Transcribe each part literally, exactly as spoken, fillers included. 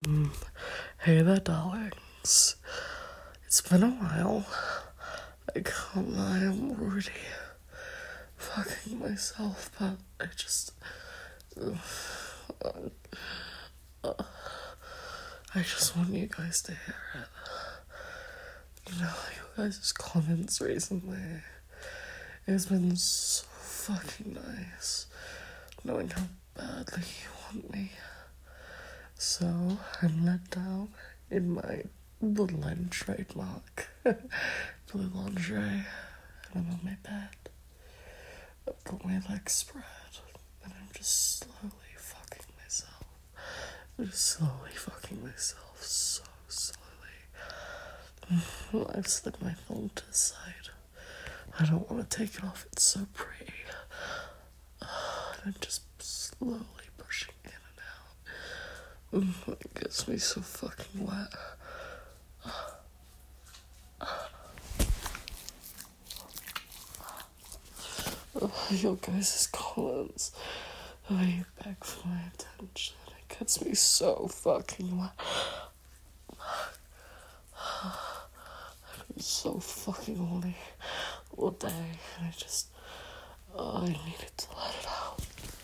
Hey there, darlings. It's been a while. I can't lie, I'm already fucking myself, but I just... Uh, uh, I just want you guys to hear it. You know, you guys' comments recently, it's been so fucking nice knowing how badly you want me. So, I'm let down in my little end trademark blue lingerie, and I'm on my bed. I've got my legs spread, and I'm just slowly fucking myself. I'm just slowly fucking myself, so slowly. I've slid my phone to the side. I don't want to take it off, it's so pretty. And I'm just slowly pushing in and out. It gets me so fucking wet. Your guys' comments, how you beg for my attention, it gets me so fucking wet. I've been so fucking horny all day, and I just, oh, I needed to let it out.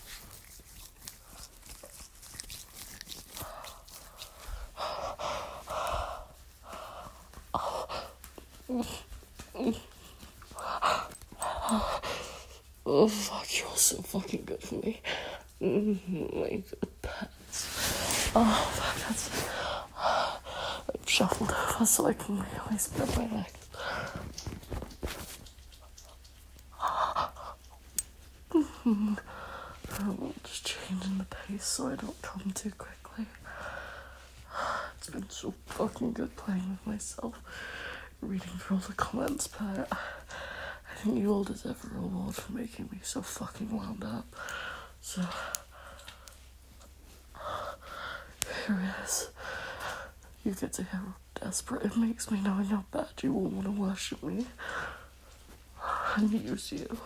Oh fuck, you're all so fucking good for me. Mm-hmm, my good pets. Oh fuck, that's... I've shuffled over so I can really spread my legs. Mm-hmm. I'm just changing the pace so I don't come too quickly. It's been so fucking good playing with myself, reading through all the comments, but I think you all deserve a reward for making me so fucking wound up. So, here it is. You get to hear how desperate it makes me knowing how bad you all want to worship me and use you.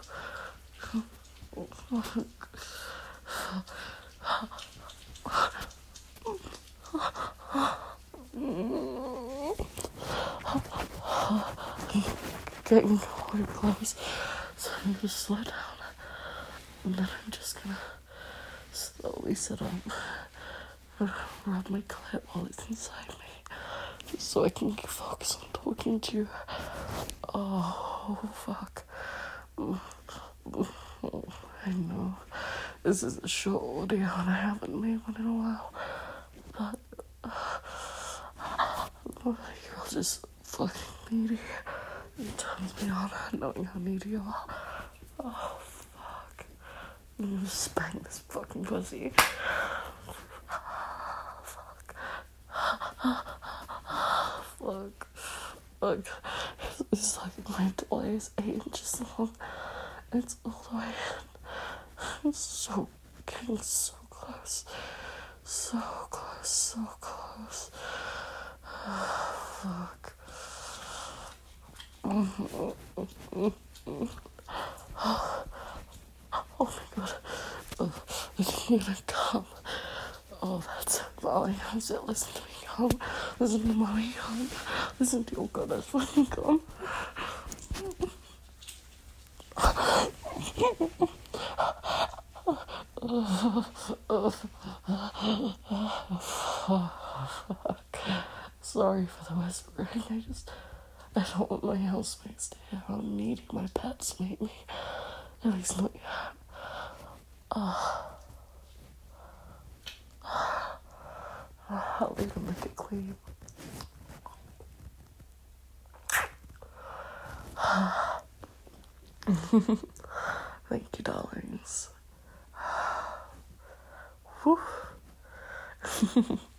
Getting all your clothes, so you just slow down, and then I'm just gonna slowly sit up and rub my clit while it's inside me, just so I can focus on talking to you. Oh, fuck. I know this is a short audio and I haven't made one in a while, but uh, you're just fucking needy. It turns me on knowing how needy you are. Oh, fuck. I'm gonna spank this fucking pussy. Fuck. Fuck. Fuck. It's like my toy is eight inches long. It's all the way in. It's so getting so close. So close, so close. Fuck. Oh, oh my god. Oh, you're gonna come. Oh, that's it, Molly. That's it. Listen to me come. Listen to mommy come. Listen to your goddess fucking come. Sorry for the whispering. I just, I don't want my housemates to hear how needy my pets make me. At least not yet. Oh. I'll even make it clean. Thank you, darlings. Whew.